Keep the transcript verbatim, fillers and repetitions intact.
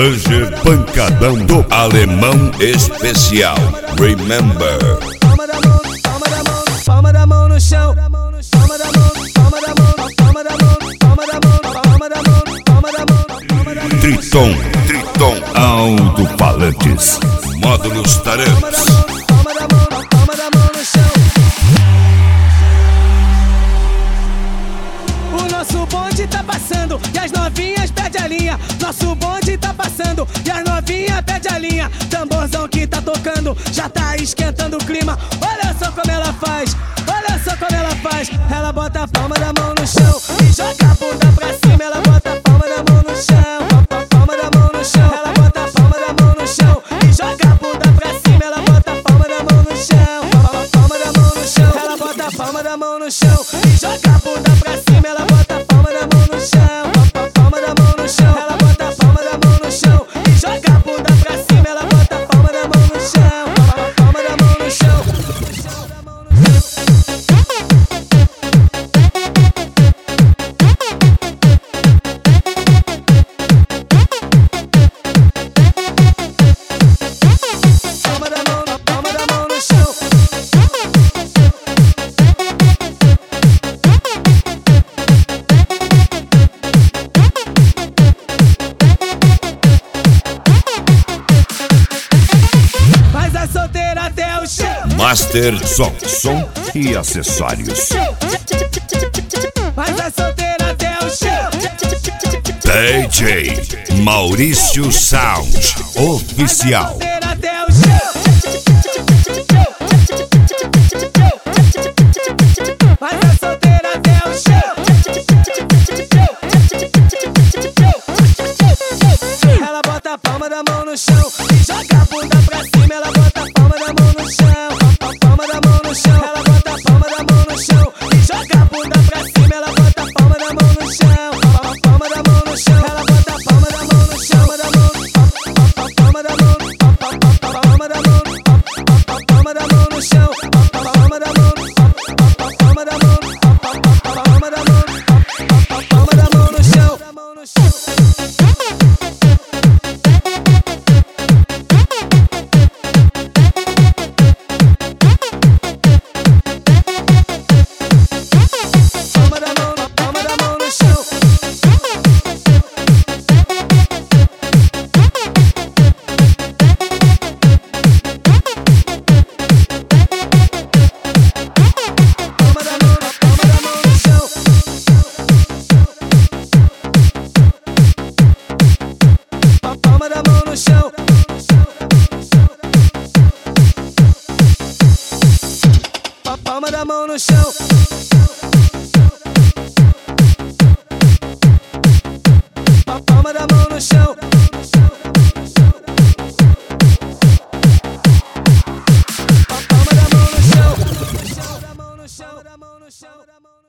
Ranger pancadão do Alemão Especial. Remember. Palma da mão, palma da mão, palma da mão no chão. Palma da mão, palma da mão, palma da mão, palma da mão, palma da mão, palma da mão, palma da mão. Triton, Triton, alto-falantes, módulos Tareps. Palma da mão, palma da mão no chão. O nosso bonde tá passando e as novinhas pede a linha. Nosso bonde tá passando e as novinhas pede a linha. Tamborzão que tá tocando já tá esquentando o clima. Olha só como ela faz, olha só como ela faz. Ela bota a palma da mão no chão e joga a bunda pra cima. Ela bota a palma da mão no chão, palma da mão no chão. Ela bota a palma da mão no chão e joga a bunda pra cima. Ela bota a palma da mão no chão, palma da mão no chão. Ela bota a palma da mão no chão e joga a bunda pra cima. Ela bota a palma da mão no chão, palma da mão no chão. Ela bota a palma da mão no chão e joga a bunda pra cima. Ela bota a palma da mão no chão, palma da mão no chão. Master Som, som e acessórios. Mas a solteira até o chão. D J Maurício Sound Oficial. Até o chão. Mas a solteira até o chão. Ela bota a palma da mão no chão e joga a bunda pra cima. Ela bota a palma da mão no chão, palma da mão no chão. Ela bota a palma da mão no chão e joga a bunda pra cima. Ela bota a palma da mão no chão, palma da mão no chão. Ela bota a palma da mão no chão, palma da mão, palma da mão, palma da mão no chão, palma da mão, palma da mão, palma da mão, palma da mão no chão. Palma da mão no chão. Palma da mão no chão. Palma da mão no chão.